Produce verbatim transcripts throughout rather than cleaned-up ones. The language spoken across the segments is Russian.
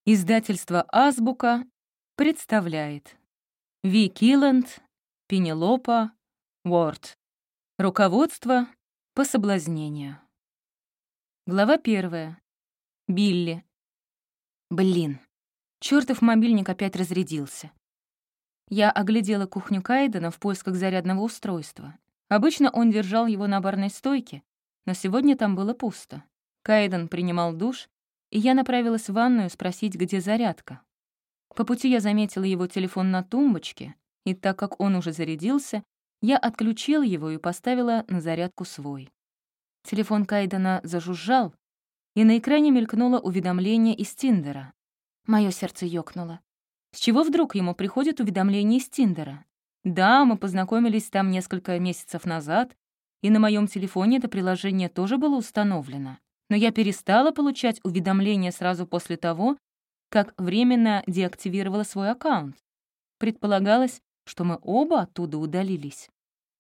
Издательство «Азбука» представляет Ви Киланд, Пенелопа, Уорд. Руководство по соблазнению. Глава первая. Билли. Блин, чёртов мобильник опять разрядился. Я оглядела кухню Кайдена в поисках зарядного устройства. Обычно он держал его на барной стойке, но сегодня там было пусто. Кайден принимал душ, и я направилась в ванную спросить, где зарядка. По пути я заметила его телефон на тумбочке, и так как он уже зарядился, я отключила его и поставила на зарядку свой. Телефон Кайдена зажужжал, и на экране мелькнуло уведомление из Тиндера. Моё сердце ёкнуло. С чего вдруг ему приходит уведомление из Тиндера? Да, мы познакомились там несколько месяцев назад, и на моем телефоне это приложение тоже было установлено. Но я перестала получать уведомления сразу после того, как временно деактивировала свой аккаунт. Предполагалось, что мы оба оттуда удалились.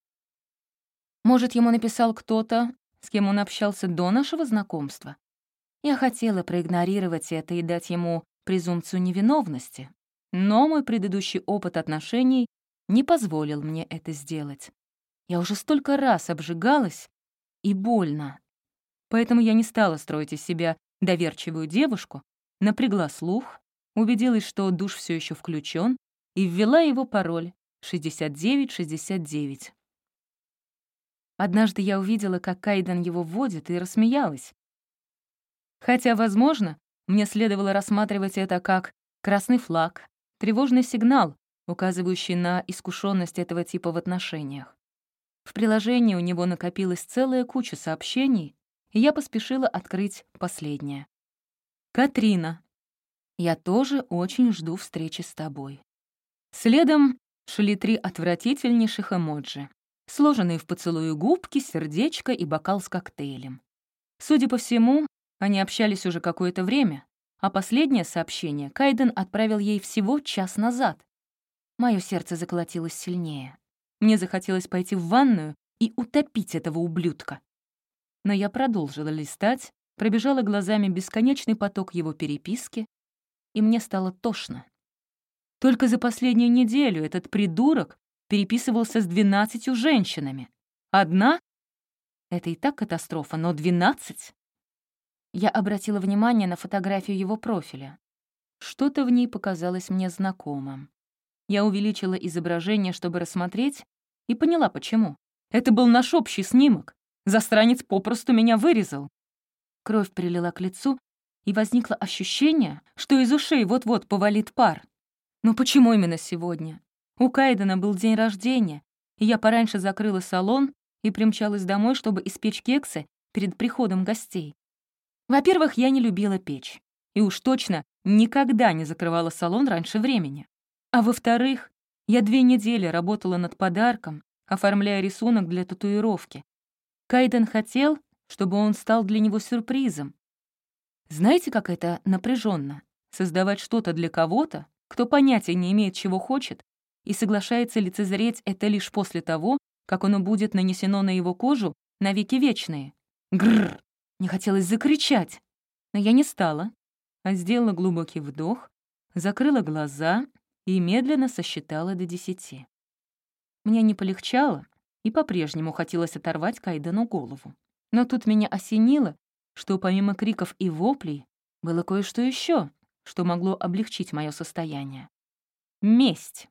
Может, ему написал кто-то, с кем он общался до нашего знакомства? Я хотела проигнорировать это и дать ему презумпцию невиновности, но мой предыдущий опыт отношений не позволил мне это сделать. Я уже столько раз обжигалась, и больно. Поэтому я не стала строить из себя доверчивую девушку, напрягла слух, убедилась, что душ все еще включен, и ввела его пароль шестьдесят девять шестьдесят девять. Однажды я увидела, как Кайден его вводит, и рассмеялась. Хотя, возможно, мне следовало рассматривать это как красный флаг, тревожный сигнал, указывающий на искушенность этого типа в отношениях. В приложении у него накопилась целая куча сообщений, и я поспешила открыть последнее. «Катрина, я тоже очень жду встречи с тобой». Следом шли три отвратительнейших эмоджи, сложенные в поцелую губки, сердечко и бокал с коктейлем. Судя по всему, они общались уже какое-то время, а последнее сообщение Кайден отправил ей всего час назад. Моё сердце заколотилось сильнее. Мне захотелось пойти в ванную и утопить этого ублюдка. Но я продолжила листать, пробежала глазами бесконечный поток его переписки, и мне стало тошно. Только за последнюю неделю этот придурок переписывался с двенадцатью женщинами. Одна — это и так катастрофа, но двенадцать? Я обратила внимание на фотографию его профиля. Что-то в ней показалось мне знакомым. Я увеличила изображение, чтобы рассмотреть, и поняла, почему. Это был наш общий снимок. Засранец попросту меня вырезал. Кровь прилила к лицу, и возникло ощущение, что из ушей вот-вот повалит пар. Но почему именно сегодня? У Кайдена был день рождения, и я пораньше закрыла салон и примчалась домой, чтобы испечь кексы перед приходом гостей. Во-первых, я не любила печь, и уж точно никогда не закрывала салон раньше времени. А во-вторых, я две недели работала над подарком, оформляя рисунок для татуировки. Кайден хотел, чтобы он стал для него сюрпризом. Знаете, как это напряженно — создавать что-то для кого-то, кто понятия не имеет, чего хочет, и соглашается лицезреть это лишь после того, как оно будет нанесено на его кожу навеки вечные. Грррр! Мне хотелось закричать, но я не стала, а сделала глубокий вдох, закрыла глаза и медленно сосчитала до десяти. Мне не полегчало, и по-прежнему хотелось оторвать Кайдену голову. Но тут меня осенило, что помимо криков и воплей было кое-что еще, что могло облегчить мое состояние. Месть.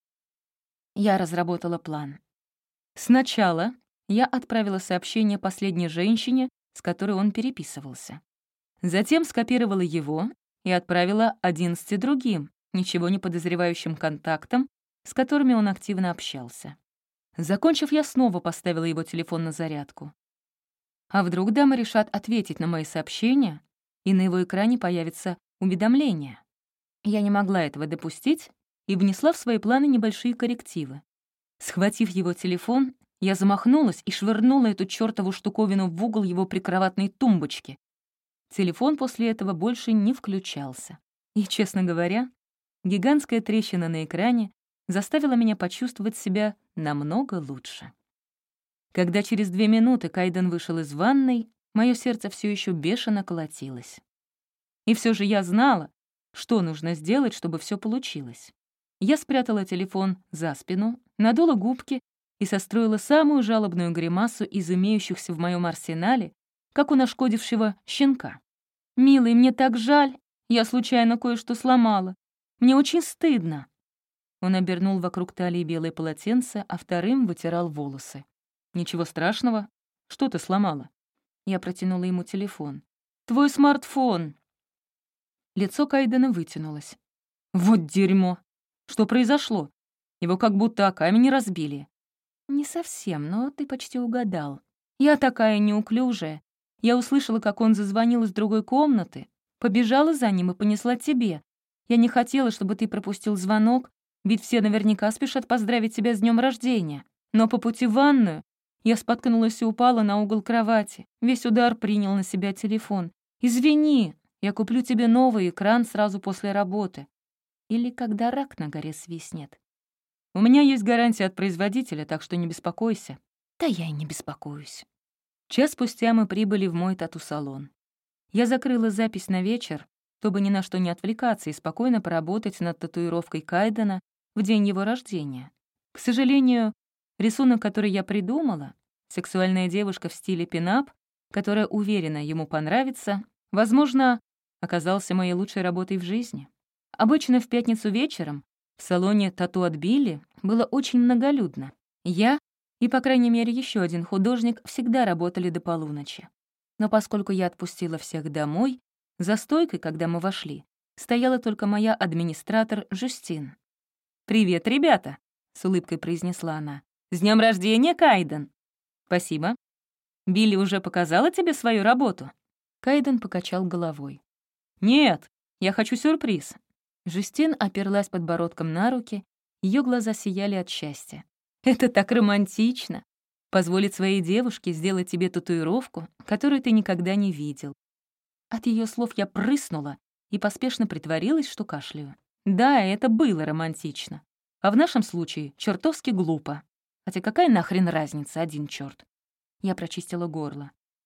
Я разработала план. Сначала я отправила сообщение последней женщине, с которой он переписывался. Затем скопировала его и отправила одиннадцати другим, ничего не подозревающим контактам, с которыми он активно общался. Закончив, я снова поставила его телефон на зарядку. А вдруг дамы решат ответить на мои сообщения, и на его экране появится уведомление? Я не могла этого допустить и внесла в свои планы небольшие коррективы. Схватив его телефон, я замахнулась и швырнула эту чёртову штуковину в угол его прикроватной тумбочки. Телефон после этого больше не включался. И, честно говоря, гигантская трещина на экране заставила меня почувствовать себя намного лучше. Когда через две минуты Кайден вышел из ванной, мое сердце все еще бешено колотилось. И все же я знала, что нужно сделать, чтобы все получилось. Я спрятала телефон за спину, надула губки и состроила самую жалобную гримасу из имеющихся в моем арсенале, как у нашкодившего щенка. «Милый, мне так жаль. Я случайно кое-что сломала. Мне очень стыдно». Он обернул вокруг талии белое полотенце, а вторым вытирал волосы. «Ничего страшного. Что ты сломала?» Я протянула ему телефон. «Твой смартфон!» Лицо Кайдена вытянулось. «Вот дерьмо! Что произошло? Его как будто о камень разбили». «Не совсем, но ты почти угадал. Я такая неуклюжая. Я услышала, как он зазвонил из другой комнаты, побежала за ним и понесла тебе. Я не хотела, чтобы ты пропустил звонок, ведь все наверняка спешат поздравить тебя с днем рождения. Но по пути в ванную я споткнулась и упала на угол кровати. Весь удар принял на себя телефон. Извини, я куплю тебе новый экран сразу после работы. Или когда рак на горе свистнет. У меня есть гарантия от производителя, так что не беспокойся». Да я и не беспокоюсь. Час спустя мы прибыли в мой тату-салон. Я закрыла запись на вечер, чтобы ни на что не отвлекаться и спокойно поработать над татуировкой Кайдена в день его рождения. К сожалению, рисунок, который я придумала, сексуальная девушка в стиле пин-ап, которая уверена, ему понравится, возможно, оказался моей лучшей работой в жизни. Обычно в пятницу вечером в салоне «Тату от Билли» было очень многолюдно. Я и, по крайней мере, еще один художник всегда работали до полуночи. Но поскольку я отпустила всех домой, за стойкой, когда мы вошли, стояла только моя администратор Жюстин. «Привет, ребята!» — с улыбкой произнесла она. «С днем рождения, Кайден!» «Спасибо. Билли уже показала тебе свою работу?» Кайден покачал головой. «Нет, я хочу сюрприз». Жюстин оперлась подбородком на руки, ее глаза сияли от счастья. «Это так романтично! Позволить своей девушке сделать тебе татуировку, которую ты никогда не видел». От ее слов я прыснула и поспешно притворилась, что кашляю. Да, это было романтично. А в нашем случае чертовски глупо. Хотя какая нахрен разница, один черт? Я прочистила горло.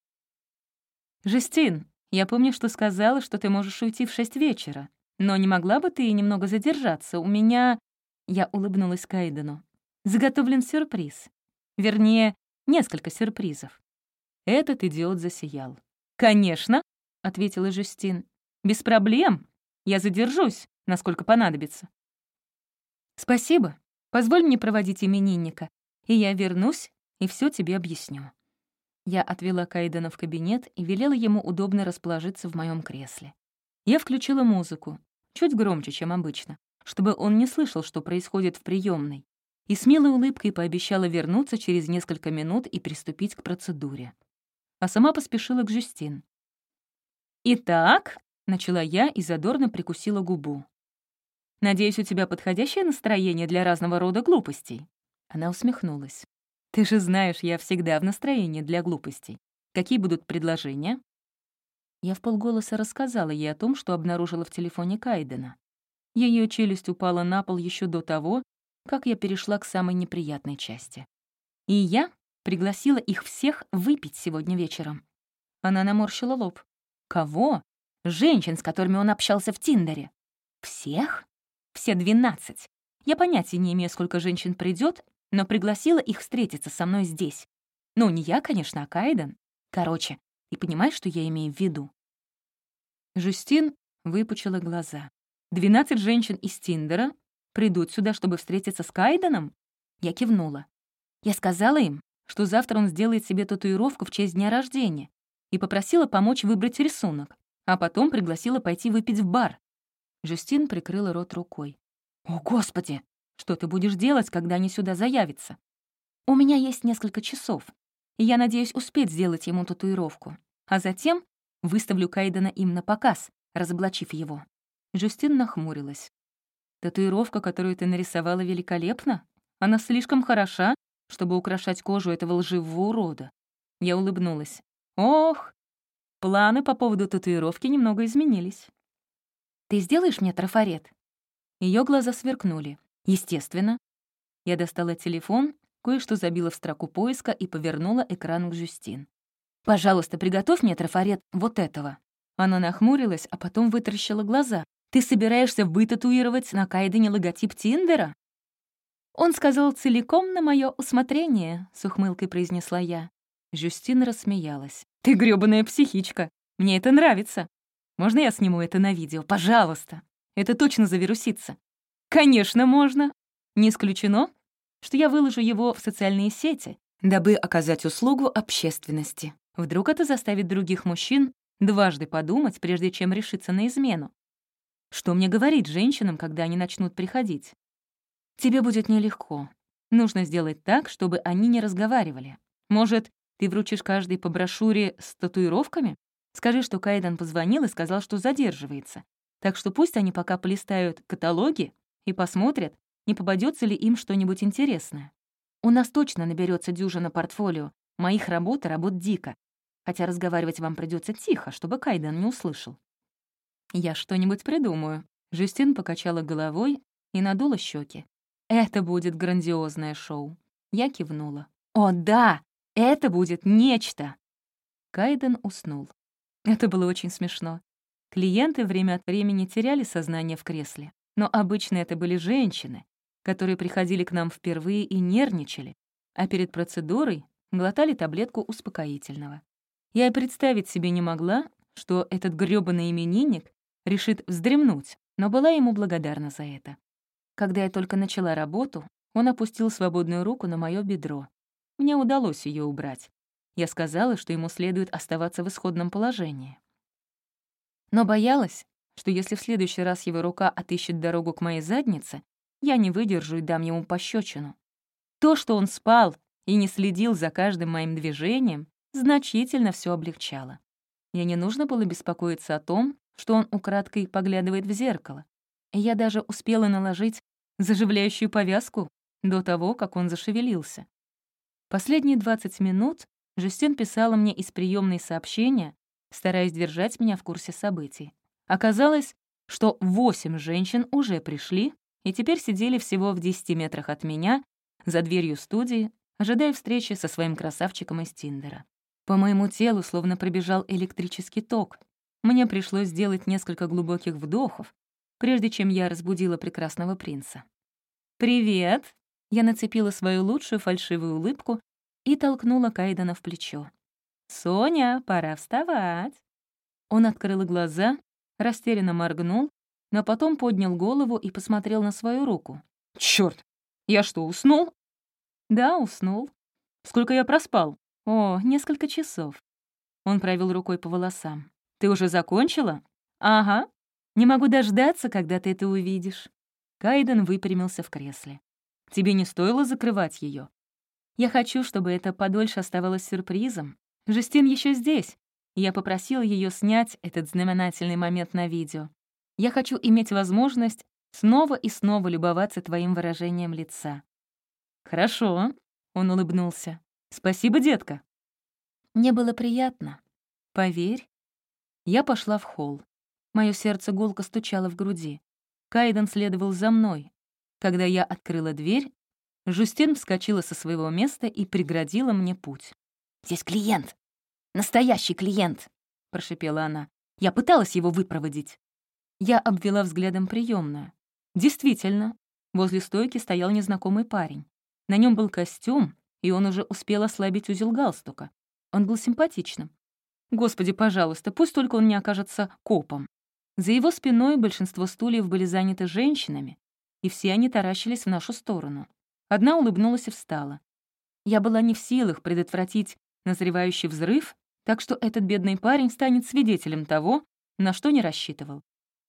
«Жюстин, я помню, что сказала, что ты можешь уйти в шесть вечера. Но не могла бы ты немного задержаться? У меня...» Я улыбнулась Кайдену. «Заготовлен сюрприз. Вернее, несколько сюрпризов». Этот идиот засиял. «Конечно», — ответила Жюстин. «Без проблем. Я задержусь, насколько понадобится». «Спасибо. Позволь мне проводить именинника, и я вернусь и все тебе объясню». Я отвела Кайдена в кабинет и велела ему удобно расположиться в моем кресле. Я включила музыку, чуть громче, чем обычно, чтобы он не слышал, что происходит в приемной, и с милой улыбкой пообещала вернуться через несколько минут и приступить к процедуре. А сама поспешила к Жюстин. «Итак», — начала я и задорно прикусила губу. «Надеюсь, у тебя подходящее настроение для разного рода глупостей?» Она усмехнулась. «Ты же знаешь, я всегда в настроении для глупостей. Какие будут предложения?» Я вполголоса рассказала ей о том, что обнаружила в телефоне Кайдена. Ее челюсть упала на пол еще до того, как я перешла к самой неприятной части. И я пригласила их всех выпить сегодня вечером. Она наморщила лоб. «Кого?» «Женщин, с которыми он общался в Тиндере». «Всех?» «Все двенадцать. Я понятия не имею, сколько женщин придет, но пригласила их встретиться со мной здесь. Ну, не я, конечно, а Кайден. Короче, ты понимаешь, что я имею в виду?» Жюстин выпучила глаза. «Двенадцать женщин из Тиндера придут сюда, чтобы встретиться с Кайденом?» Я кивнула. Я сказала им, что завтра он сделает себе татуировку в честь дня рождения, и попросила помочь выбрать рисунок, а потом пригласила пойти выпить в бар. Жюстин прикрыла рот рукой. «О, Господи! Что ты будешь делать, когда они сюда заявятся?» «У меня есть несколько часов, и я надеюсь успеть сделать ему татуировку, а затем выставлю Кайдена им на показ, разоблачив его». Жюстин нахмурилась. «Татуировка, которую ты нарисовала, великолепна. Она слишком хороша, чтобы украшать кожу этого лживого урода». Я улыбнулась. «Ох, планы по поводу татуировки немного изменились». «Ты сделаешь мне трафарет?» Ее глаза сверкнули. «Естественно». Я достала телефон, кое-что забила в строку поиска и повернула экран к Жюстин. «Пожалуйста, приготовь мне трафарет вот этого». Она нахмурилась, а потом вытаращила глаза. Ты собираешься вытатуировать на Кайдене логотип Тиндера?» «Он сказал целиком на мое усмотрение», — с ухмылкой произнесла я. Жюстин рассмеялась. «Ты грёбаная психичка. Мне это нравится. Можно я сниму это на видео? Пожалуйста. Это точно завирусится». «Конечно, можно. Не исключено, что я выложу его в социальные сети, дабы оказать услугу общественности. Вдруг это заставит других мужчин дважды подумать, прежде чем решиться на измену. Что мне говорить женщинам, когда они начнут приходить? Тебе будет нелегко. Нужно сделать так, чтобы они не разговаривали. Может, ты вручишь каждой по брошюре с татуировками? Скажи, что Кайден позвонил и сказал, что задерживается. Так что пусть они пока полистают каталоги и посмотрят, не попадется ли им что-нибудь интересное. У нас точно наберется дюжина портфолио. Моих работ и работ дико. Хотя разговаривать вам придется тихо, чтобы Кайден не услышал. Я что-нибудь придумаю. Жюстин покачала головой и надула щеки. Это будет грандиозное шоу. Я кивнула. О, да! Это будет нечто! Кайден уснул. Это было очень смешно. Клиенты время от времени теряли сознание в кресле. Но обычно это были женщины, которые приходили к нам впервые и нервничали, а перед процедурой глотали таблетку успокоительного. Я и представить себе не могла, что этот грёбаный именинник решит вздремнуть, но была ему благодарна за это. Когда я только начала работу, он опустил свободную руку на моё бедро. Мне удалось её убрать. Я сказала, что ему следует оставаться в исходном положении. Но боялась, что если в следующий раз его рука отыщет дорогу к моей заднице, я не выдержу и дам ему пощечину. То, что он спал и не следил за каждым моим движением, значительно все облегчало. Мне не нужно было беспокоиться о том, что он украдкой поглядывает в зеркало. И я даже успела наложить заживляющую повязку до того, как он зашевелился. Последние двадцать минут Жюстин писала мне из приемной сообщения, стараясь держать меня в курсе событий. Оказалось, что восемь женщин уже пришли и теперь сидели всего в десяти метрах от меня, за дверью студии, ожидая встречи со своим красавчиком из Тиндера. По моему телу словно пробежал электрический ток. Мне пришлось сделать несколько глубоких вдохов, прежде чем я разбудила прекрасного принца. «Привет!» Я нацепила свою лучшую фальшивую улыбку и толкнула Кайдена в плечо. «Соня, пора вставать!» Он открыл глаза, растерянно моргнул, но потом поднял голову и посмотрел на свою руку. «Чёрт! Я что, уснул?» «Да, уснул. Сколько я проспал?» «О, несколько часов». Он провел рукой по волосам. «Ты уже закончила?» «Ага. Не могу дождаться, когда ты это увидишь». Кайден выпрямился в кресле. «Тебе не стоило закрывать ее. Я хочу, чтобы это подольше оставалось сюрпризом. Жюстин еще здесь. Я попросила ее снять этот знаменательный момент на видео. Я хочу иметь возможность снова и снова любоваться твоим выражением лица». «Хорошо», — он улыбнулся. «Спасибо, детка». Мне было приятно. Поверь. Я пошла в холл. Моё сердце гулко стучало в груди. Кайден следовал за мной. Когда я открыла дверь, Жюстин вскочила со своего места и преградила мне путь. «Здесь клиент. Настоящий клиент», — прошипела она. «Я пыталась его выпроводить». Я обвела взглядом приёмную. Действительно, возле стойки стоял незнакомый парень. На нём был костюм, и он уже успел ослабить узел галстука. Он был симпатичным. Господи, пожалуйста, пусть только он не окажется копом. За его спиной большинство стульев были заняты женщинами, и все они таращились в нашу сторону. Одна улыбнулась и встала. Я была не в силах предотвратить назревающий взрыв, так что этот бедный парень станет свидетелем того, на что не рассчитывал.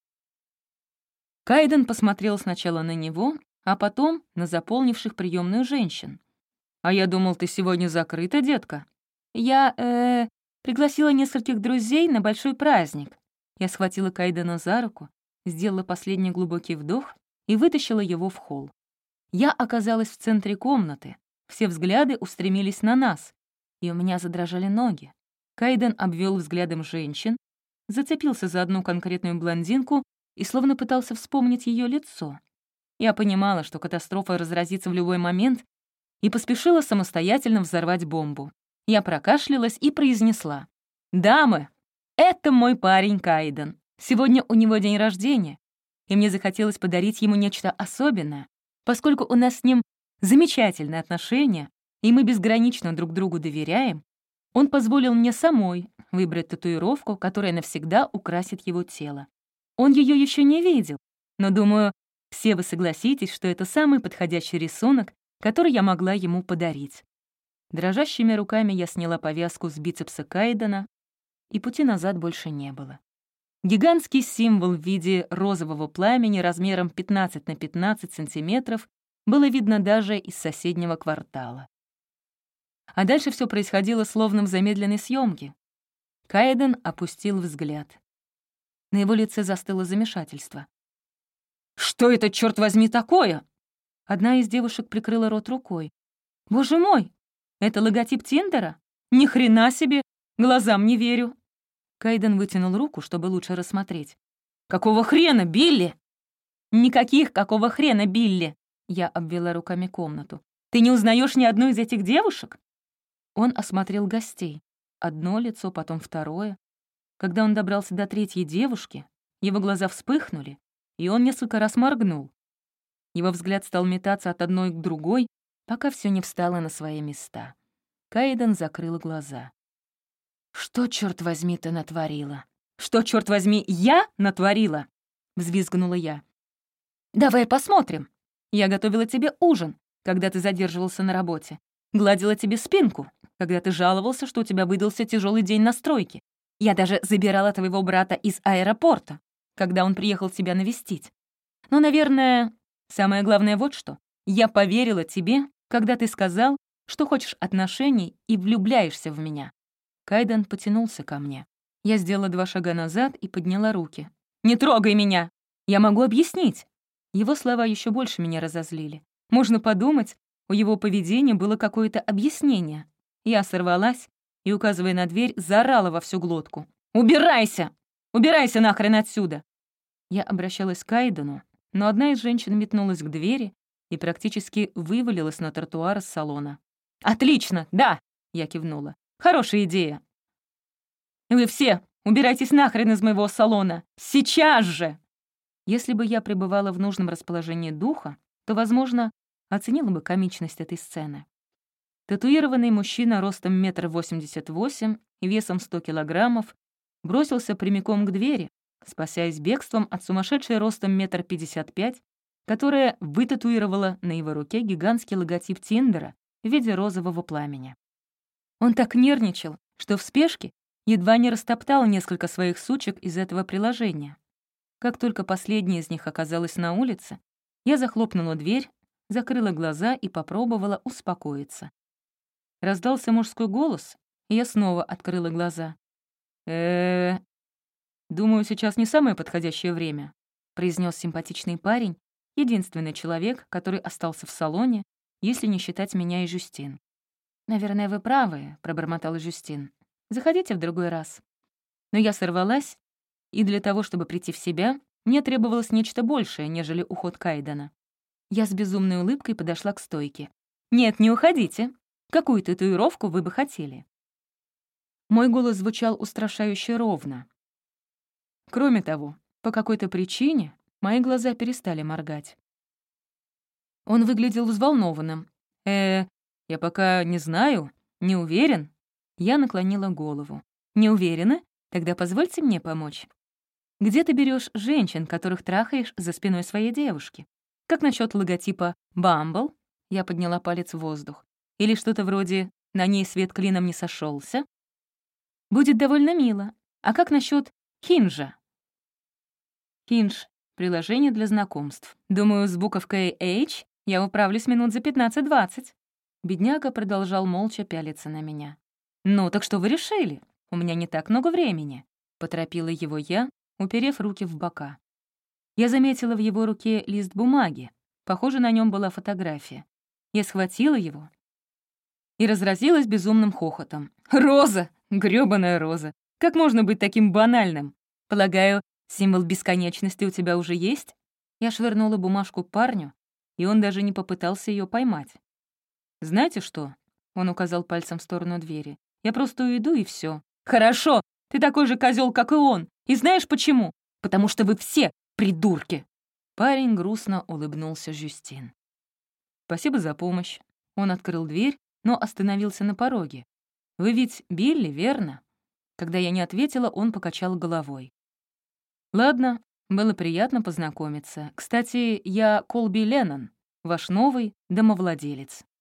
Кайден посмотрел сначала на него, а потом на заполнивших приемную женщин. «А я думал, ты сегодня закрыта, детка». «Я, э, пригласила нескольких друзей на большой праздник». Я схватила Кайдена за руку, сделала последний глубокий вдох и вытащила его в холл. Я оказалась в центре комнаты, все взгляды устремились на нас, и у меня задрожали ноги. Кайден обвел взглядом женщин, зацепился за одну конкретную блондинку и словно пытался вспомнить ее лицо. Я понимала, что катастрофа разразится в любой момент, и поспешила самостоятельно взорвать бомбу. Я прокашлялась и произнесла: «Дамы, это мой парень Кайден. Сегодня у него день рождения. и мне захотелось подарить ему нечто особенное, поскольку у нас с ним замечательные отношения, и мы безгранично друг другу доверяем. Он позволил мне самой выбрать татуировку, которая навсегда украсит его тело. Он ее еще не видел, но, думаю, все вы согласитесь, что это самый подходящий рисунок, который я могла ему подарить. Дрожащими руками я сняла повязку с бицепса Кайдена, и пути назад больше не было. Гигантский символ в виде розового пламени размером пятнадцать на пятнадцать сантиметров было видно даже из соседнего квартала. А дальше все происходило словно в замедленной съемке. Кайден опустил взгляд. На его лице застыло замешательство. «Что это, черт возьми, такое?» Одна из девушек прикрыла рот рукой. «Боже мой, это логотип Тиндера? Ни хрена себе! Глазам не верю!» Кайден вытянул руку, чтобы лучше рассмотреть. «Какого хрена, Билли?» «Никаких какого хрена, Билли!» Я обвела руками комнату. «Ты не узнаешь ни одну из этих девушек?» Он осмотрел гостей. Одно лицо, потом второе. Когда он добрался до третьей девушки, его глаза вспыхнули, и он несколько раз моргнул. Его взгляд стал метаться от одной к другой, пока все не встало на свои места. Кайден закрыл глаза. «Что, черт возьми, ты натворила? Что, черт возьми, я натворила?» — взвизгнула я. «Давай посмотрим. Я готовила тебе ужин, когда ты задерживался на работе. Гладила тебе спинку, когда ты жаловался, что у тебя выдался тяжелый день на стройке. Я даже забирала твоего брата из аэропорта, когда он приехал тебя навестить. Но, наверное, самое главное вот что. Я поверила тебе, когда ты сказал, что хочешь отношений и влюбляешься в меня». Кайден потянулся ко мне. Я сделала два шага назад и подняла руки. «Не трогай меня! Я могу объяснить!» Его слова еще больше меня разозлили. Можно подумать, у его поведения было какое-то объяснение. Я сорвалась и, указывая на дверь, заорала во всю глотку. «Убирайся! Убирайся нахрен отсюда!» Я обращалась к Кайдену, но одна из женщин метнулась к двери и практически вывалилась на тротуар из салона. «Отлично, да!» — я кивнула. «Хорошая идея!» «Вы все убирайтесь нахрен из моего салона! Сейчас же!» Если бы я пребывала в нужном расположении духа, то, возможно, оценила бы комичность этой сцены. Татуированный мужчина ростом метр восемьдесят восемь и весом сто килограммов бросился прямиком к двери, спасаясь бегством от сумасшедшей ростом метр пятьдесят пять, которая вытатуировала на его руке гигантский логотип Тиндера в виде розового пламени. Он так нервничал, что в спешке едва не растоптал несколько своих сучек из этого приложения. Как только последняя из них оказалась на улице, я захлопнула дверь, закрыла глаза и попробовала успокоиться. Раздался мужской голос, и я снова открыла глаза. э «Думаю, сейчас не самое подходящее время», — произнес симпатичный парень, единственный человек, который остался в салоне, если не считать меня и Жюстин. «Наверное, вы правы», — пробормотал Жюстин. «Заходите в другой раз». Но я сорвалась, и для того, чтобы прийти в себя, мне требовалось нечто большее, нежели уход Кайдена. Я с безумной улыбкой подошла к стойке. «Нет, не уходите. Какую татуировку вы бы хотели?» Мой голос звучал устрашающе ровно. Кроме того, по какой-то причине мои глаза перестали моргать. Он выглядел взволнованным. «Э, я пока не знаю, не уверен». Я наклонила голову. «Не уверена? Тогда позвольте мне помочь. Где ты берешь женщин, которых трахаешь за спиной своей девушки? Как насчет логотипа «Бамбл»?» Я подняла палец в воздух. Или что-то вроде «На ней свет клином не сошелся. Будет довольно мило. А как насчет Хинжа? Хиндж — приложение для знакомств. Думаю, с буковкой H я управлюсь минут за пятнадцать-двадцать. Бедняга продолжал молча пялиться на меня. «Ну, так что вы решили? У меня не так много времени», — поторопила его я, уперев руки в бока. Я заметила в его руке лист бумаги. Похоже, на нем была фотография. Я схватила его и разразилась безумным хохотом. «Роза! Грёбаная роза! Как можно быть таким банальным? Полагаю, символ бесконечности у тебя уже есть?» Я швырнула бумажку парню, и он даже не попытался ее поймать. «Знаете что?» — он указал пальцем в сторону двери. «Я просто уйду, и все. «Хорошо! Ты такой же козел, как и он! И знаешь почему? Потому что вы все придурки!» Парень грустно улыбнулся Жюстин. «Спасибо за помощь». Он открыл дверь, но остановился на пороге. «Вы ведь Билли, верно?» Когда я не ответила, он покачал головой. «Ладно, было приятно познакомиться. Кстати, я Колби Леннон, ваш новый домовладелец».